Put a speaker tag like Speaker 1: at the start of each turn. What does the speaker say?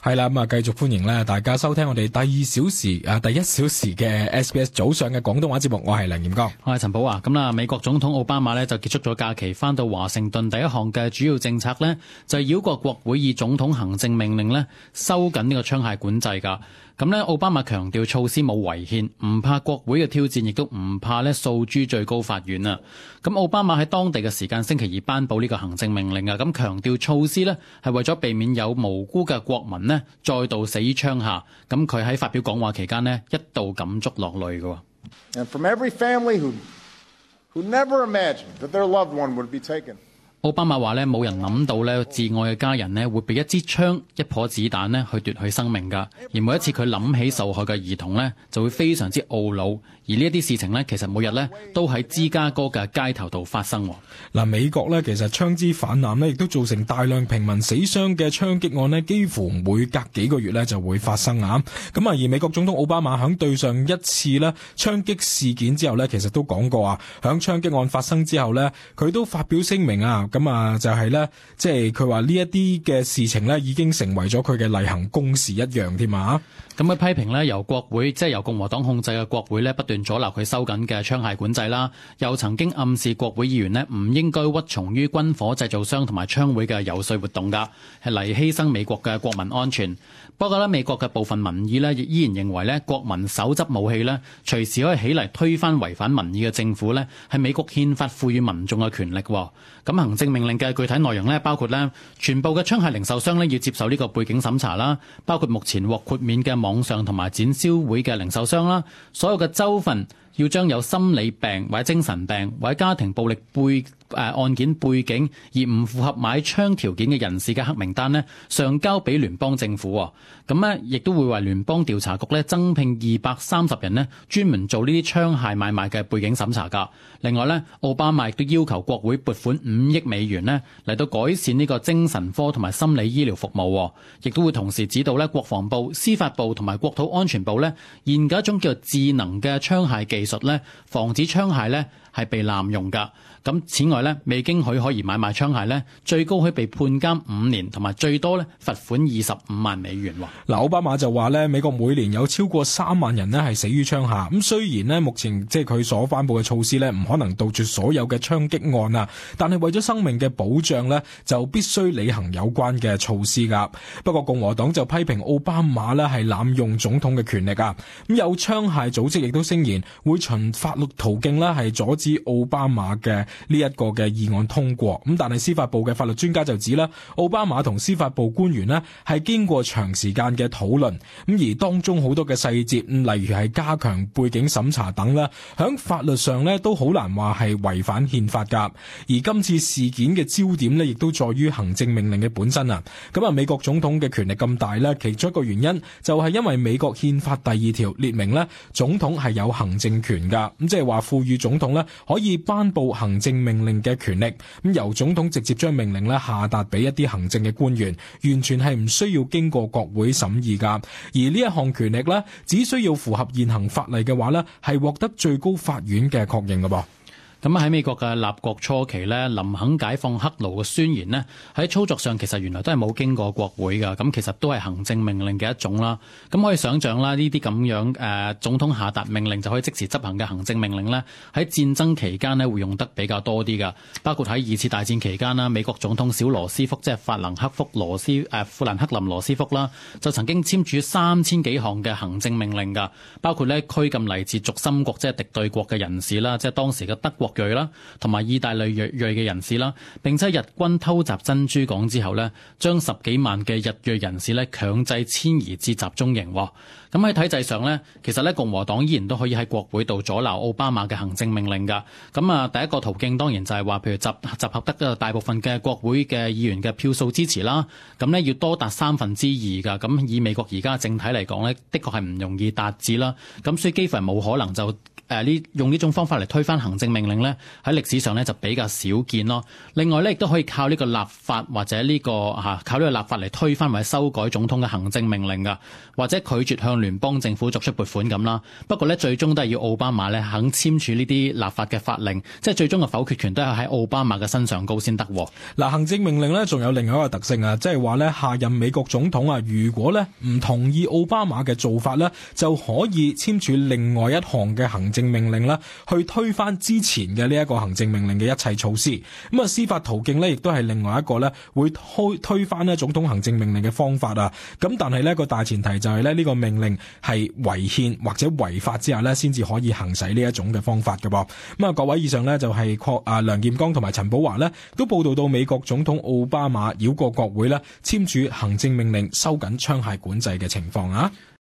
Speaker 1: 係啦，咁啊，繼續歡迎咧大家收聽我哋第一小時嘅 SBS 早上嘅廣東話節目，我係梁炎剛，
Speaker 2: 我係陳寶華。咁啦，美國總統奧巴馬咧就結束咗假期，翻到華盛頓，第一項嘅主要政策咧就係繞過國會以總統行政命令咧收緊呢個槍械管制噶。咁咧，奧巴馬強調措施冇違憲，唔怕國會嘅挑戰，亦都唔怕咧訴諸最高法院啊。咁奧巴馬喺當地嘅時間星期二頒布呢個行政命令啊，咁強調措施咧係為咗避免有無辜嘅國民咧再度死於槍下。咁佢喺發表講話期間咧一度感觸落淚嘅。
Speaker 3: And from every family who never imagined that their loved one would be taken.
Speaker 2: 奧巴馬話咧，冇人諗到咧，至愛嘅家人咧會被一支槍、一顆子彈咧去奪去生命噶。而每一次佢諗起受害嘅兒童咧，就會非常之懊惱。而呢一啲事情咧，其實每日咧都喺芝加哥嘅街頭度發生。
Speaker 1: 嗱，美國咧其實槍支泛濫咧，亦都造成大量平民死傷嘅槍擊案咧，幾乎每隔幾個月咧就會發生啊。咁啊，而美國總統奧巴馬響對上一次咧槍擊事件之後咧，其實都講過啊，響槍擊案發生之後咧，佢都發表聲明啊。咁啊，就係咧，即係佢話呢一啲嘅事情咧，已經成為咗佢嘅例行公事一樣添啊。
Speaker 2: 咁佢批評咧，由國會即係由共和黨控制嘅國會咧，不斷阻撓佢收緊嘅槍械管制啦。又曾經暗示國會議員咧唔應該屈從於軍火製造商同埋槍會嘅遊說活動㗎，係嚟犧牲美國嘅國民安全。不過咧，美國嘅部分民意咧，亦依然認為咧，國民手執武器咧，隨時可以起嚟推翻違反民意嘅政府咧，係美國憲法賦予民眾嘅權力。咁行政命令嘅具體內容咧，包括咧，全部嘅槍械零售商咧要接受呢個背景審查啦，包括目前獲豁免嘅網上同埋展銷會嘅零售商啦，所有嘅州份要將有心理病或者精神病或者家庭暴力案件背景而唔符合買槍條件嘅人士嘅黑名單呢，上交俾聯邦政府。咁呢亦都會為聯邦調查局呢增聘230人呢，專門做呢啲槍械買賣嘅背景審查㗎。另外呢，奧巴馬亦都要求國會撥款5億美元呢嚟到改善呢個精神科同埋心理醫療服務，亦都會同時指導呢國防部、司法部同埋國土安全部呢研究一種叫做智能嘅槍械技術呢，防止槍械呢係被濫用㗎。咁此外呢，未經許可而買賣槍械呢，最高可以被判監5年，同埋最多呢罰款25萬美元。
Speaker 1: 嗱，奧巴馬就話呢，美國每年有超過3萬人呢係死於槍下。咁雖然呢，目前即係佢所頒布嘅措施呢，唔可能杜絕所有嘅槍擊案啊，但係為咗生命嘅保障呢，就必須履行有關嘅措施噶。不過共和黨就批評奧巴馬呢係濫用總統嘅權力啊。咁有槍械組織亦都聲言會循法律途徑呢係阻止奧巴馬嘅呢一個嘅議案通過。咁但係司法部嘅法律專家就指啦，奧巴馬同司法部官員呢係經過長時間嘅討論，咁而當中好多嘅細節，例如係加強背景審查等啦，響法律上呢都好難話係違反憲法噶。而今次事件嘅焦點呢，亦都在於行政命令嘅本身啊。咁啊，美國總統嘅權力咁大呢，其中一個原因就係因為美國憲法第2條列明呢，總統係有行政權噶。咁即係話賦予總統呢可以頒布行政命令嘅權力，咁由總統直接將命令呢下達俾一啲行政嘅官員，完全係唔需要經過國會審議噶。而呢一項權力呢，只需要符合現行法例嘅話呢，係獲得最高法院嘅確認噶噃。
Speaker 2: 咁喺美國嘅立國初期呢，林肯解放黑奴嘅宣言呢，喺操作上其實原來都係冇經過國會㗎。咁其實都係行政命令嘅一種啦。咁可以想象啦，呢啲咁樣總統下達命令就可以即時執行嘅行政命令呢，喺戰爭期間呢會用得比較多啲㗎。包括喺2次大戰期間啦，美國總統小羅斯福即係富蘭克林羅斯福啦，就曾經簽署3000幾項嘅行政命令㗎，包括呢拘禁嚟自軸心國即係敵對國嘅人士啦，即係當時嘅德國裔啦，同埋意大利裔嘅人士啦，並且日軍偷襲珍珠港之後呢，將10幾萬嘅日裔人士呢強制遷移至集中營。咁喺體制上呢，其實呢共和黨依然都可以喺國會度阻撓奧巴馬嘅行政命令㗎。咁啊，第一個途徑當然就係話，譬如集合得大部分嘅國會嘅議員嘅票數支持啦。咁呢要多達2/3㗎。咁以美國而家政體嚟講呢，的確係唔容易達至啦。咁所以幾乎係冇可能就用呢種方法嚟推翻行政命令令呢，喺歷史上呢就比較少見咯。另外呢，亦都可以靠呢個立法或者靠呢個立法嚟推翻或者修改總統嘅行政命令噶，或者拒絕向聯邦政府作出撥款咁啦。不過呢，最終都係要奧巴馬呢肯簽署呢啲立法嘅法令，即係最終嘅否決權都係喺奧巴馬嘅身上高先得。
Speaker 1: 嗱，行政命令呢仲有另外一個特性啊，即係話呢下任美國總統啊，如果呢唔同意奧巴馬嘅做法呢，就可以簽署另外一項嘅行政命令啦，去推翻之前嘅呢一個行政命令嘅一切措施。咁啊，司法途徑呢亦都係另外一個呢會推翻呢總統行政命令嘅方法啊。咁但係呢個大前提就係呢個命令係違憲或者違法之下呢先至可以行使呢一種嘅方法嘅噃。咁啊，各位，以上呢就係梁劍剛同埋陳寶華呢都報道到美國總統奧巴馬繞過國會呢簽署行政命令收緊槍械管制嘅情況啊。